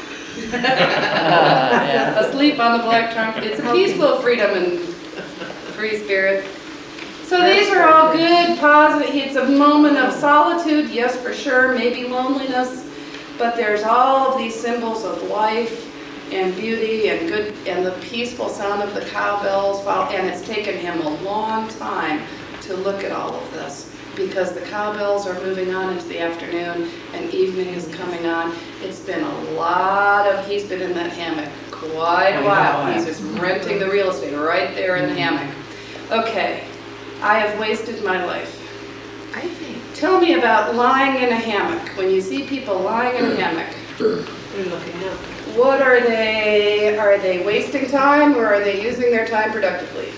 Asleep on the black trunk. It's peaceful freedom and free spirit. So these are all good, positive. It's a moment of solitude, yes, for sure, maybe loneliness, but there's all of these symbols of life and beauty and good and the peaceful sound of the cowbells. And it's taken him a long time to look at all of this because the cowbells are moving on into the afternoon and evening is coming on. It's been a lot of, he's been in that hammock quite a while. He's just renting the real estate right there in the hammock. Okay, I have wasted my life. I think. Tell me about lying in a hammock. When you see people lying in a hammock, They're looking up. what are they, are they wasting time or are they using their time productively?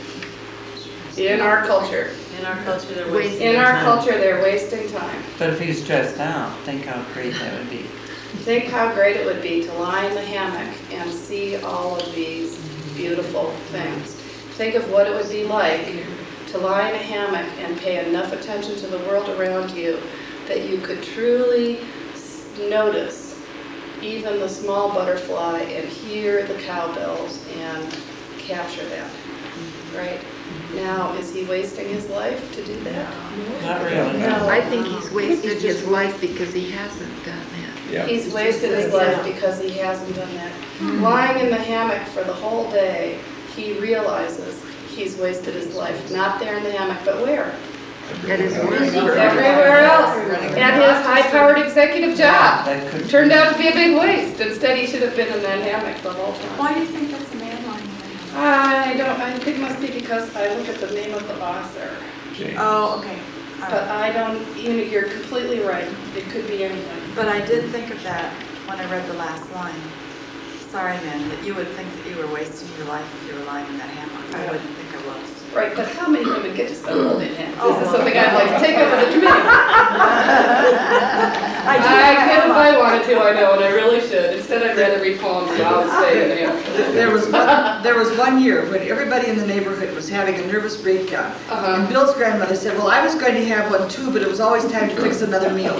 In our culture. In our culture, they're wasting In their our time. culture, they're wasting time. But if he's stressed out, think how great that would be. Think how great it would be to lie in the hammock and see all of these beautiful things. Think of what it would be like to lie in a hammock and pay enough attention to the world around you that you could truly s- notice even the small butterfly and hear the cowbells and capture that, right? Now, is he wasting his life to do that? Not really. No. I think he's wasted his life because he hasn't done that. Yeah. He's wasted his life because he hasn't done that. Lying in the hammock for the whole day, he realizes he's wasted his life. Not there in the hammock, but where? At his work. Everywhere else. At his high-powered executive job. That could. Turned out to be a big waste. Instead, he should have been in that hammock the whole time. Why do you think that's a man lying there? I don't, I think it must be because I look at the name of the author. James. Oh, okay. All But right. I don't, you know, you're completely right. It could be anyone. But I did think of that when I read the last line. Sorry, man, that you would think that you were wasting your life if you were lying in that hammock. I wouldn't think I was. Right, but how many women get to spend all day in hammock? Oh, This is well. something I'd like to take up with the committee. I do I have could if a- I wanted to, I know, and I really should. Instead, I'd rather read poems, so I'll stay in hammock. There was one, there was one year when everybody in the neighborhood was having a nervous breakdown. Uh-huh. And Bill's grandmother said, well, I was going to have one too, but it was always time to fix another meal.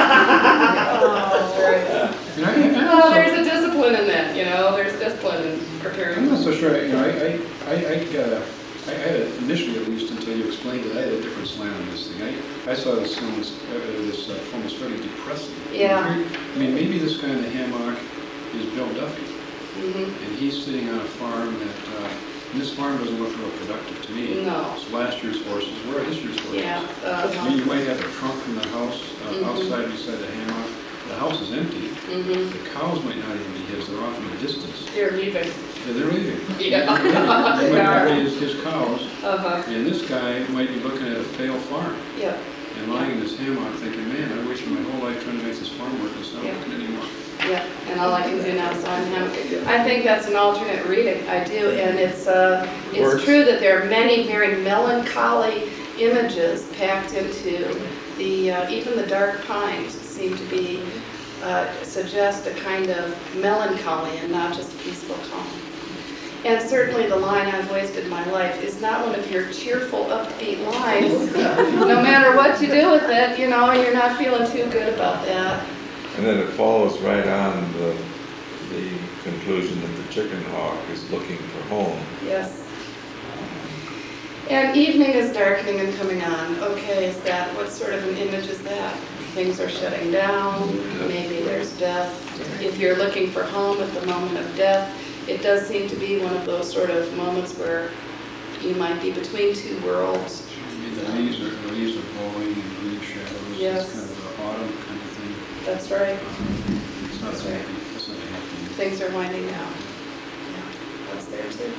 Oh, And I- I well, also- there's a discipline in that, you know, there's discipline in preparing. I'm not so sure, you know, I, I, I, I, uh, I had it initially at least until you explained it, I had a different slant on this thing. I, I saw this almost, uh, this uh, film was very depressing. Yeah. I mean, maybe this guy in the hammock is Bill Duffy, Mhm. and he's sitting on a farm that, uh, and this farm doesn't look real productive to me. No. It's last year's horses, where are this year's horses? Yeah, I uh-huh. mean, you might have a trunk from the house, uh, Mhm. outside beside the hammock, the house is empty, Mhm. the cows might not even be his, they're off in the distance. They're leaving. Yeah, they're leaving. Yeah. They're leaving. They They might not are. be his, his cows, Uh-huh, and this guy might be looking at a failed farm yeah, and lying in his hammock thinking, man, I wasted my whole life trying to make this farm work, it's not Yeah. working anymore. yeah, and all I can do now is sign him. I think that's an alternate reading, I do, and it's, uh, it's Works. true that there are many very melancholy images packed into the, uh, even the dark pines seem to be, uh, suggest a kind of melancholy and not just peaceful calm. And certainly the line, I've wasted my life, is not one of your cheerful, upbeat lines. No matter what you do with it, you know, you're not feeling too good about that. And then it follows right on the, the conclusion that the chicken hawk is looking for home. Yes. And evening is darkening and coming on. Okay, is that, what sort of an image is that? Things are shutting down, maybe there's death. If you're looking for home at the moment of death, it does seem to be one of those sort of moments where you might be between two worlds. I mean, the leaves are, the leaves are blowing and green shadows, Yes. it's kind of an autumn kind of thing. That's right. Um, It's not That's a right. happy, it's not a happy. Things are winding down. Yeah, that's there too.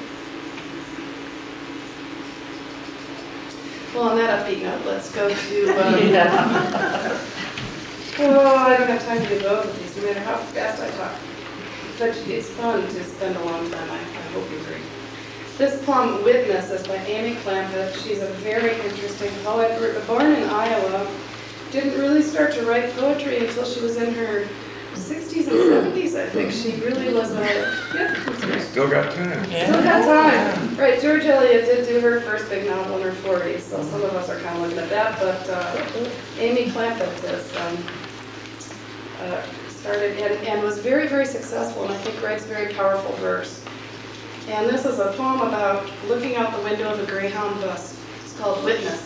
Well, on that upbeat note, let's go to, um, oh, I don't have time to do both of these, no matter how fast I talk. But it's fun to spend a long time, I, I hope you agree. This poem, Witness, is by Amy Clampett. She's a very interesting poet, born in Iowa. Didn't really start to write poetry until she was in her sixties sixties and seventies, I think. She really was a, yeah. Still got time. Still got time. Right, George Eliot did do her first big novel in her forties, so some of us are kind of looking at that, but uh, Amy Clampett is, um, uh, started and, and was very, very successful, and I think writes very powerful verse. And this is a poem about looking out the window of a Greyhound bus. It's called Witness.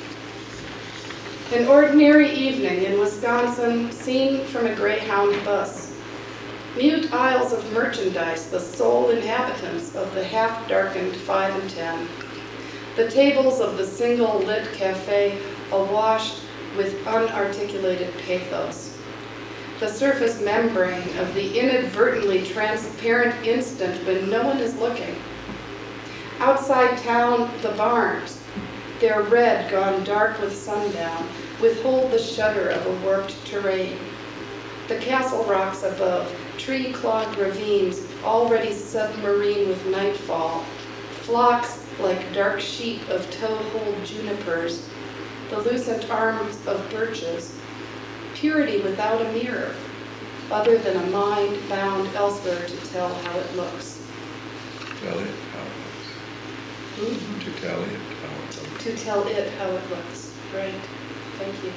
An ordinary evening in Wisconsin, seen from a Greyhound bus. Mute aisles of merchandise, the sole inhabitants of the half-darkened five and ten. The tables of the single-lit cafe awash with unarticulated pathos. The surface membrane of the inadvertently transparent instant when no one is looking. Outside town, the barns, their red gone dark with sundown, withhold the shudder of a warped terrain. The castle rocks above, tree-clogged ravines, already submarine with nightfall. Flocks like dark sheep of toe-hold junipers, the lucent arms of birches. Purity without a mirror, other than a mind bound elsewhere to tell how it looks. Tell it how it looks. Hmm? To tell it how it looks. To tell it how it looks. Right. Thank you.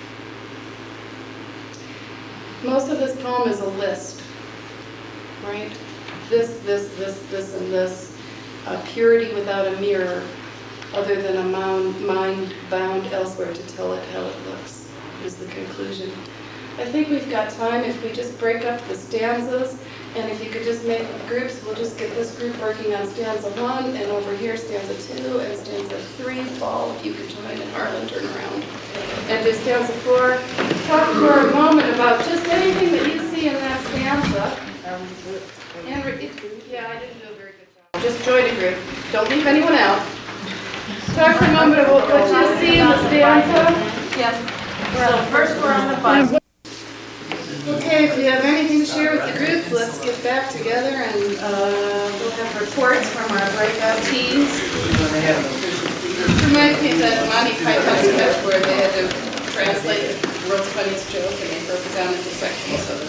Most of this poem is a list, right? This, this, this, this, and this. Uh, purity without a mirror, other than a mind, mind bound elsewhere to tell it how it looks, is the conclusion. I think we've got time if we just break up the stanzas, and if you could just make groups, we'll just get this group working on stanza one, and over here stanza two, and stanza three. Paul, if you could join, and Harlan, turn around. And do stanza four. Talk for a moment about just anything that you see in that stanza. And re- yeah, I didn't do a very good job. Just join a group. Don't leave anyone out. Talk for a moment about what you see in the stanza. Yes. So first we're on the bus. Okay, if you have anything to share with the group, let's get back together and uh, we'll have reports from our breakout teams. Reminds me of that Monty Python sketch where they had to translate the world's funniest joke and they broke it down into sections of it.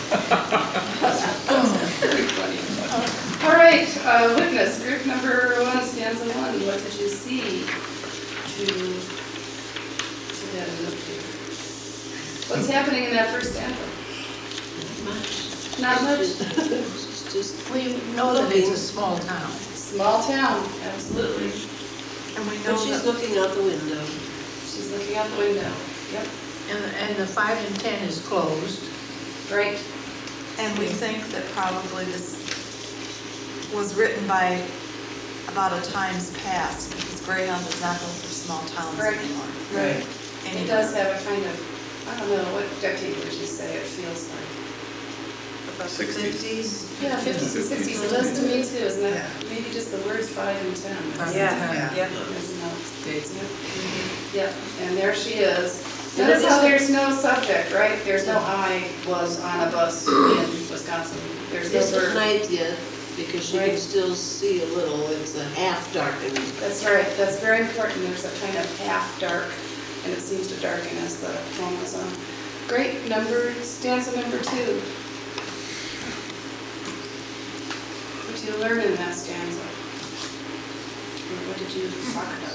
Very funny. All right, uh, witness, group number one, stanza one. What did you see to, to that look here? What's happening in that first stanza? Not much. It's just, we know that it's a small town. Small town, absolutely. And we know she's looking out the window. She's looking out the window. Yep. And, and the five and ten is closed. Right. And we think that probably this was written by about a times past, because Greyhound is not known for small towns Right. anymore. Right. Anyway. It does have a kind of, I don't know, what decade would you say it feels like? Fifties? Yeah, fifties and sixties. It does to me too, isn't it? Maybe just the words five and ten. Five Yeah, and ten. yeah. There's no Dates. Yep. Yep, and there she is. Notice how there's no subject, right? There's no I was on a bus in Wisconsin. There's no It's not verb. night yet, because you Right. can still see a little, it's a half darkened. That's right, that's very important. There's a kind of half dark, and it seems to darken as the poem goes on. Great, number, stanza number two. What did you learn in that stanza? Or what did you talk about?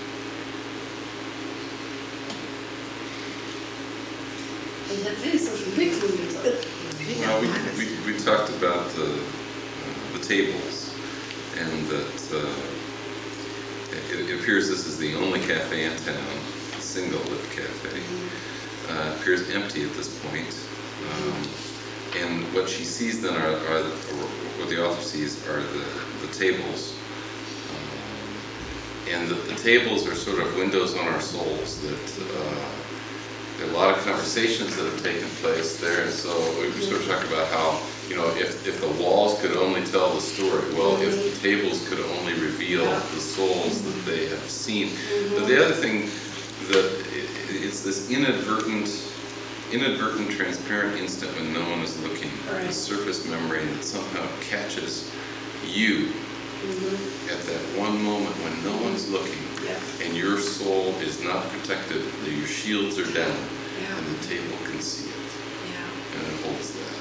Well, we, we, we talked about the, uh, the tables, and that uh, it, it appears this is the only cafe in town, a single lit cafe. Uh, appears empty at this point. Um, and what she sees then are, are the, or what the author sees are the, the tables. Um, and the, the tables are sort of windows on our souls that uh, there are a lot of conversations that have taken place there, and so we were sort of talking about how, you know, if, if the walls could only tell the story, well, if the tables could only reveal the souls that they have seen. But the other thing that it, it's this inadvertent, inadvertent, transparent instant when no one is looking, Right. the surface membrane that somehow catches you Mm-hmm. at that one moment when no one's looking, Yeah. and your soul is not protected, your shields are down, Yeah. and the table can see it, Yeah. and it holds that.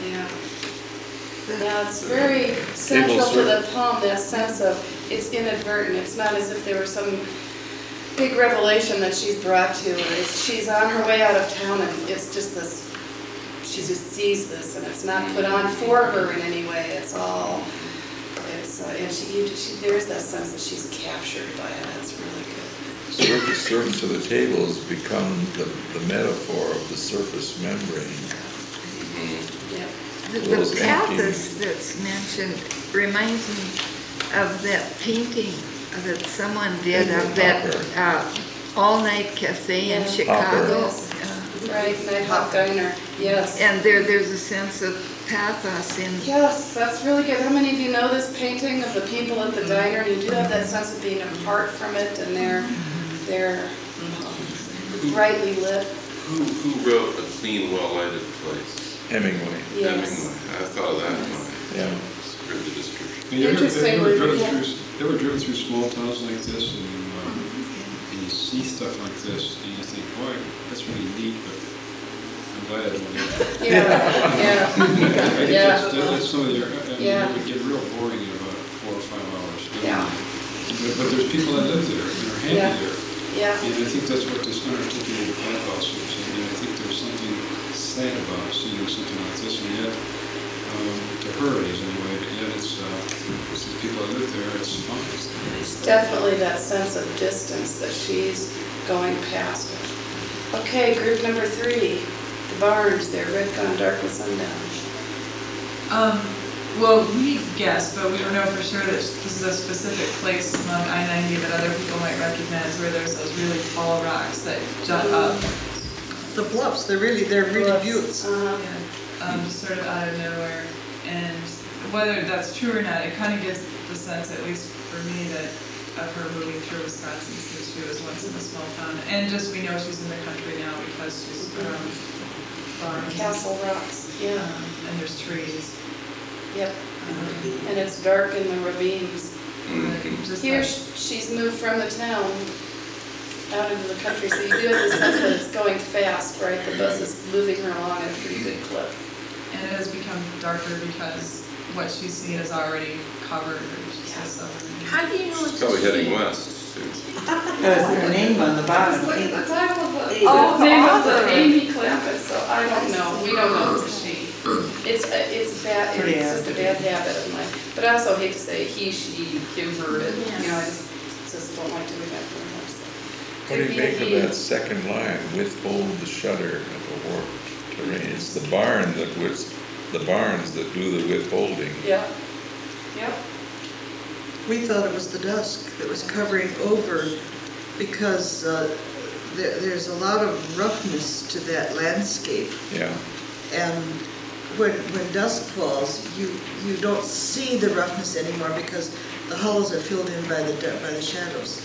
Yeah. Yeah, it's very central to the poem, that sense of it's inadvertent. It's not as if there was some big revelation that she's brought to her. It's, she's on her way out of town, and it's just this, she just sees this, and it's not put on for her in any way. It's all, it's, uh, and she, you, she, there's that sense that she's captured by it. That's really good. Surface, surface of the table has become the, the metaphor of the surface membrane. Yeah. The, the pathos that's mentioned reminds me of that painting that someone did of that uh, all-night cafe in Yeah. Chicago. Yes. Right, Nighthawk Diner, yes. And there, there's a sense of pathos in. Yes, that's really good. How many of you know this painting of the people at the diner? And you do have that sense of being apart from it, and they're, they're brightly lit. Who, who wrote A Clean, Well-Lighted Place? Hemingway. Yes. Hemingway. I thought of that when Yeah. I heard the description. And you ever- Interesting, They were driven yeah. through, they were driven through small towns like this, and you, uh, and you see stuff like this, and you think, boy, that's really neat, but I'm glad I don't live there. Yeah, I yeah, think yeah. that's, that's some of your, I mean, Yeah. it would get real boring in about four or five hours. doing Yeah. that. But, but there's people that live there, and are happy Yeah. there. Yeah. And I think that's what this unarticulated pathos is. I mean, I think there's something sad about seeing something like this, and yet, um, to her it is anyway, but yet it's, uh, it's the people that live there, it's fun. It's definitely that sense of distance that she's going past. Okay, group number three, the barns, they're red gone dark with sundown. Um, well, we guessed, but we don't know for sure that this is a specific place along I ninety that other people might recognize where there's those really tall rocks that jut up. The bluffs, they're really, they're really Bluffs. buttes. Uh-huh. Yeah, um, just sort of out of nowhere. And whether that's true or not, it kind of gives the sense, at least for me, that of her moving through Wisconsin since she was once in a small town. And just we know she's in the country now because she's around farms. Castle Rocks, yeah. Um, and there's trees. Yep. Um, And it's dark in the ravines. just Here, that- sh- she's moved from the town out into the country, so you do have the sense that it's going fast, right? The bus is moving her along at a pretty good clip. And it has become darker because what she's seen is already covered, or she says so. How do you know She's it's probably she? heading west, too. Because her name on the bottom. Look at the title of the, Oh, the name of the author. Amy Clampett, so I don't know, we don't know it's a she. It's, a- it's bad, Pretty it's just a bad habit of mine, but I also hate to say he, she, him, her, it, you know, I just, just don't like doing that very much. so. What do Could you be a make of he. that second line, withhold the shudder of a warped terrain? It's the barn that was, the barns that do the withholding. Yeah, yep. We thought it was the dusk that was covering over because uh, there, there's a lot of roughness to that landscape. Yeah. And when, when dusk falls, you, you don't see the roughness anymore because the hollows are filled in by the, da- by the shadows.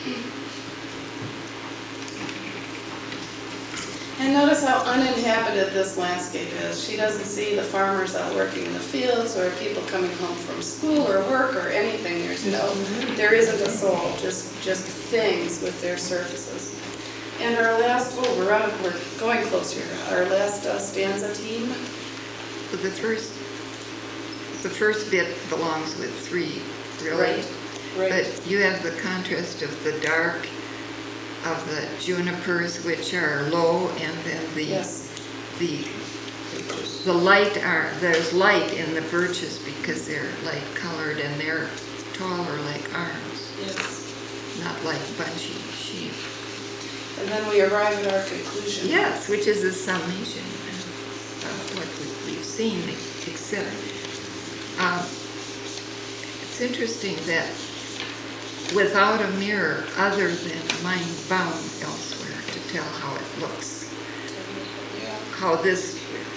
And notice how uninhabited this landscape is. She doesn't see the farmers out working in the fields or people coming home from school or work or anything. There's no, there isn't a soul, just, just things with their surfaces. And our last, oh, we're out, we're going close here. Our last uh, stanza team. The first, the first bit belongs with three, really. Right, right. But you have the contrast of the dark, of the junipers, which are low, and then the, Yes. the, the light are, there's light in the birches because they're light colored and they're taller like arms, Yes. not like bunchy sheep. And then we arrive at our conclusion. Yes, which is a summation of what we- we've seen, except um, it's interesting that without a mirror other than a mind bound elsewhere to tell how it looks, Yeah. how this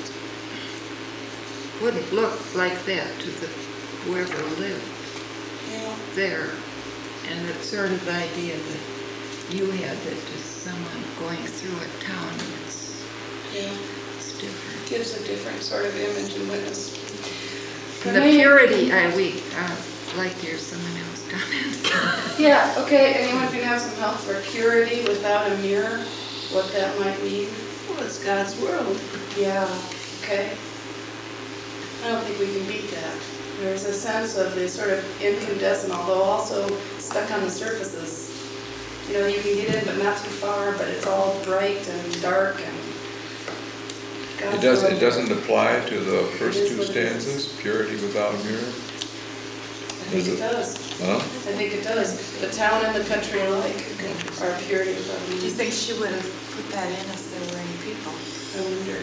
wouldn't look like that to the whoever lived Yeah. there. And it's sort of the idea that you had that just someone going through a town, it's, Yeah. it's different. Gives a different sort of image and witness. The Renee? purity, I we uh, like to hear someone else comment. Yeah, okay, anyone can have some help for purity without a mirror, what that might mean? Well, it's God's world. Yeah, okay. I don't think we can beat that. There's a sense of the sort of incandescent, although also stuck on the surfaces. You know, you can get in, but not too far, but it's all bright and dark and. It God's doesn't, it world. doesn't apply to the first It is two what it is. stanzas, purity without a mirror? I think it does. Huh? I think it does. The town and the country alike are purity without a Do you meaning. think she would have put that in if there were any people? I wonder.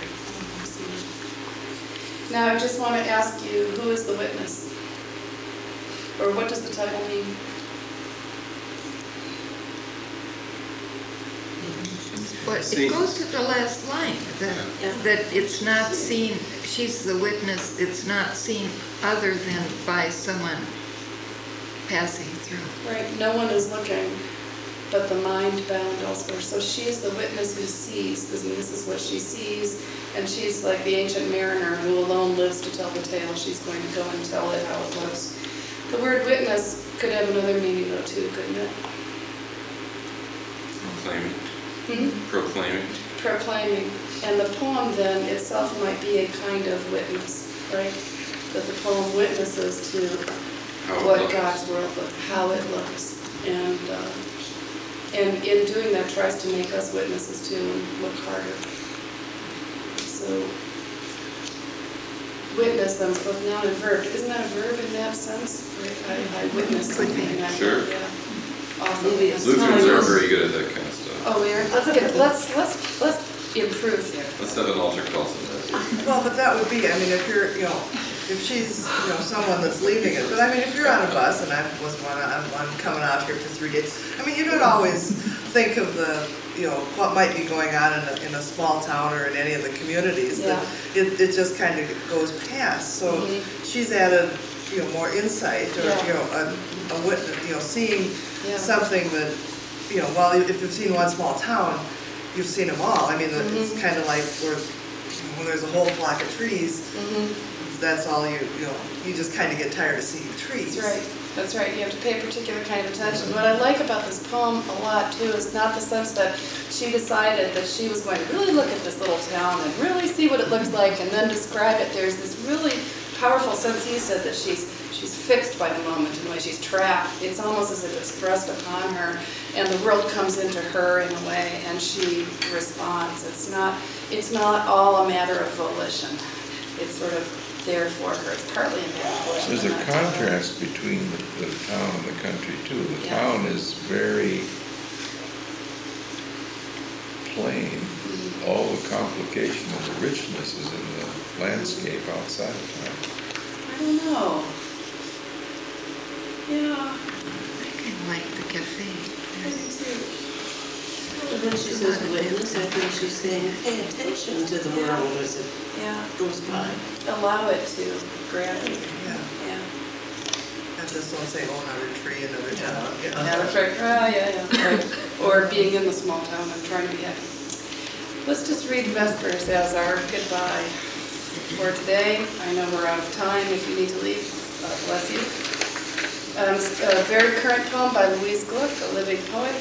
Now, I just want to ask you, who is the witness? Or what does the title mean? Well, it goes to the last line, that, that it's not seen, she's the witness, it's not seen other than by someone passing through. Right, no one is looking, but the mind bound elsewhere. So she's the witness who sees, this, and this is what she sees, and she's like the ancient mariner who alone lives to tell the tale. She's going to go and tell it how it looks. The word witness could have another meaning though too, couldn't it? Proclaiming. Hmm? Proclaiming. Proclaiming. And the poem then itself might be a kind of witness, right? That the poem witnesses to How it what looks. God's world looks, how it looks. And, uh, and in doing that tries to make us witnesses too and look harder. So, witness then is both noun and verb. Isn't that a verb in that sense? Right? I, I witness something. and I- Sure. Yeah. Awesome. Lutherans are very good at that kind of stuff. Oh, we are? Let's get, let's, let's, let's improve there. Let's have an altar call someday. Well, but that would be, I mean, if you're, you know, if she's, you know, someone that's leaving it, but I mean, if you're on a bus, and I was one, I'm, I'm coming out here for three days, I mean, you don't always think of the, you know, what might be going on in a, in a small town or in any of the communities. That It, it just kind of goes past, so Mhm. she's added, you know, more insight, or, Yeah. you know, a, a witness, you know, seeing Yeah. something that, you know, well, if you've seen one small town, you've seen them all. I mean, it's Mhm. kind of like where, when there's a whole flock of trees, Mhm. that's all you, you know, you just kind of get tired of seeing trees. That's right. That's right. You have to pay a particular kind of attention. What I like about this poem a lot too is not the sense that she decided that she was going to really look at this little town and really see what it looks like and then describe it. There's this really powerful sense, he said, that she's she's fixed by the moment in a way. She's trapped. It's almost as if it's thrust upon her, and the world comes into her in a way, and she responds. It's not it's not all a matter of volition. It's sort of there for her. It's partly a matter of volition. There's a but not totally. contrast between the, the town and the country too. The Yeah. town is very plain. All the complication and the richness is in the landscape outside of town. I don't know. Yeah, I kind of like the cafe. I do too. But when she says witness, I think she's saying, pay attention to the world as it Yeah, goes by. allow it to grab you. Yeah, Yeah. and just don't say, oh, another tree, another town. Yeah. Yeah, that's right. Oh, yeah, yeah. Right. Or being in the small town and trying to be happy. Let's just read Vespers as our goodbye for today. I know we're out of time. If you need to leave, God bless you. Um, a very current poem by Louise Gluck, a living poet.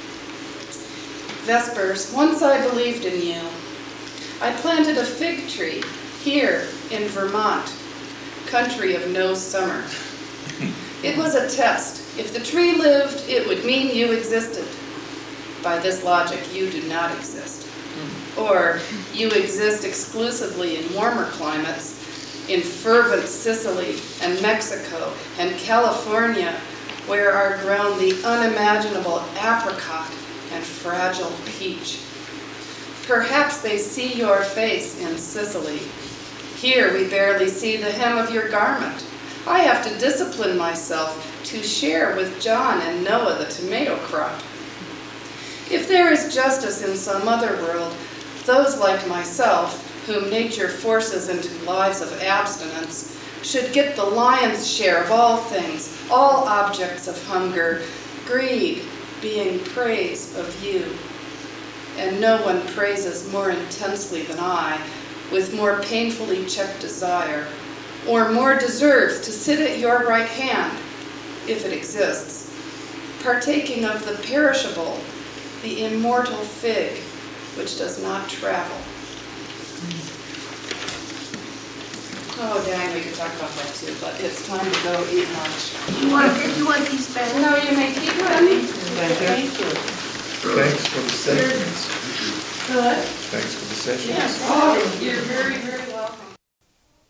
Vespers. Once I believed in you. I planted a fig tree here in Vermont, country of no summer. It was a test. If the tree lived, it would mean you existed. By this logic, you do not exist. Or you exist exclusively in warmer climates, in fervent Sicily and Mexico and California, where are grown the unimaginable apricot and fragile peach. Perhaps they see your face in Sicily. Here we barely see the hem of your garment. I have to discipline myself to share with John and Noah the tomato crop. If there is justice in some other world, those like myself, whom nature forces into lives of abstinence, should get the lion's share of all things, all objects of hunger, greed being praise of you. And no one praises more intensely than I, with more painfully checked desire, or more deserves to sit at your right hand, if it exists, partaking of the perishable, the immortal fig, which does not travel. Oh, dang, we could talk about that too, but it's time to go eat lunch. You want, you want these back? No, you may keep them. Thank you. Thanks for the sessions. Good. Thanks for the sessions. Yes, oh, you're very, very welcome.